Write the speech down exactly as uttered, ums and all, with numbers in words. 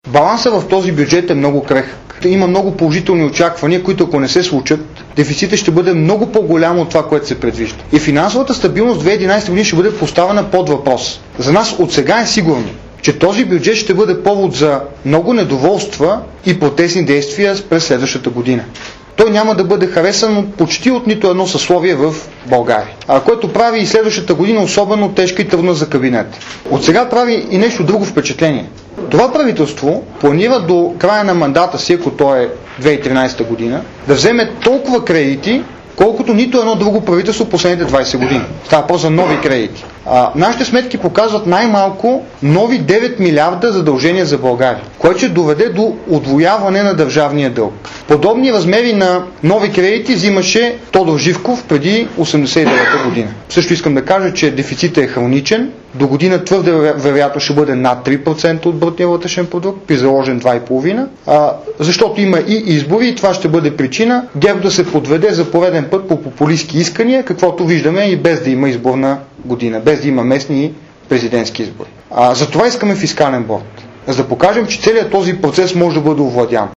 Балансът в този бюджет е много крехък. Има много положителни очаквания, които ако не се случат, дефицитът ще бъде много по-голям от това, което се предвижда. И финансовата стабилност в две хиляди и единадесета година ще бъде поставена под въпрос. За нас от сега е сигурно, че този бюджет ще бъде повод за много недоволства и протестни действия през следващата година. Той няма да бъде харесан почти от нито едно съсловие в България, а което прави и следващата година особено тежка и трудна за кабинета. От сега прави и нещо друго впечатление. Това правителство планира до края на мандата си, ако то е две хиляди и тринадесета година, да вземе толкова кредити, колкото нито едно друго правителство последните двадесет години. Става просто за нови кредити. А, нашите сметки показват най-малко нови девет милиарда задължения за България, което ще доведе до удвояване на държавния дълг. Подобни размери на нови кредити взимаше Тодор Живков преди осемдесет и девета година. Също искам да кажа, че дефицитът е хроничен. До година твърде вероятно ще бъде над три процента от брутния вътрешен продукт, при заложен два и половина процента, а, защото има и избори и това ще бъде причина ГЕРБ да се подведе за пореден път по популистки искания, каквото виждаме и без да има изборна година, без да има местни и президентски избори. А, затова искаме фискален борд, за да покажем, че целият този процес може да бъде овладян.